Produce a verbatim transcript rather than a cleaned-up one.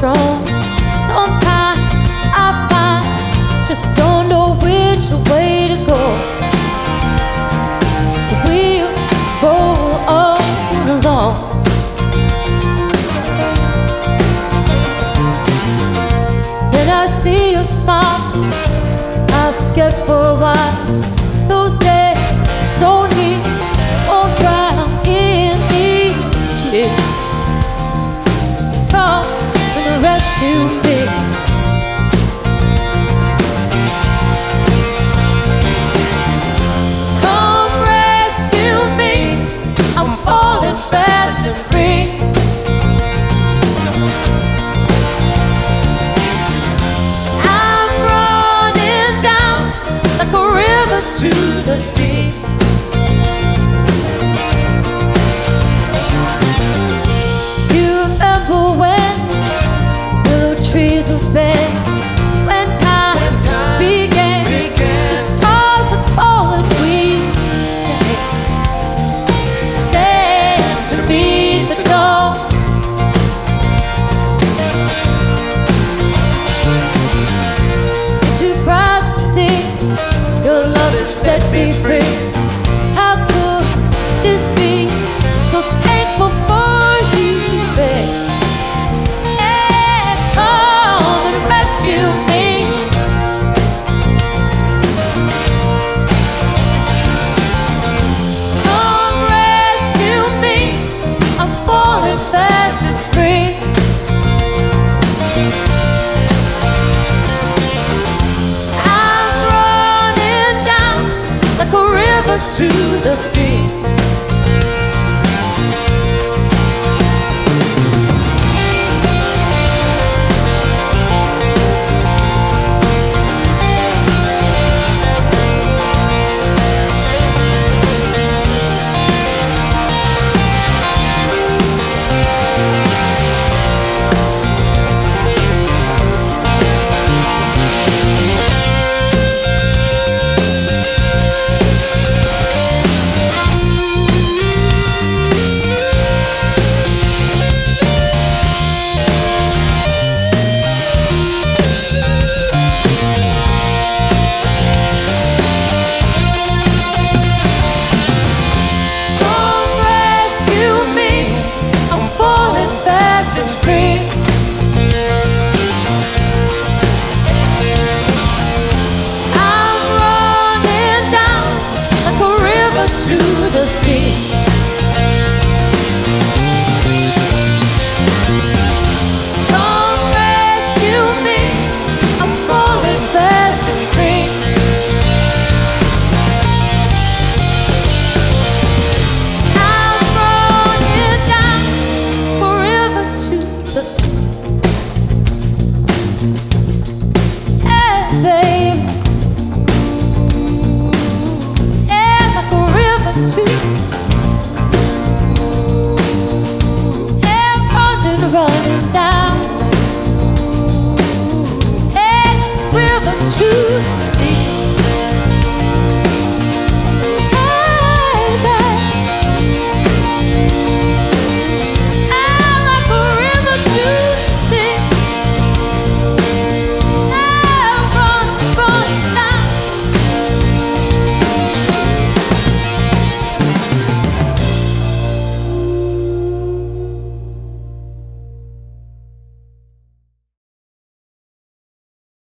strong. Sometimes I find just don't know which way to go. The wheels roll on along. Then I see your smile, I forget for a while. Those days so near won't drown in these tears. Come and rescue me. Come rescue me. I'm falling fast and free. I'm running down like a river to the sea. Trees were bare when time, when time began. began. The stars would fall and we stand, stand to meet the dawn. Too proud to see your love has set me free. How could this be? So thankful for you, babe. Rescue me. Come rescue me. I'm falling fast and free. I'm running down like a river to the sea.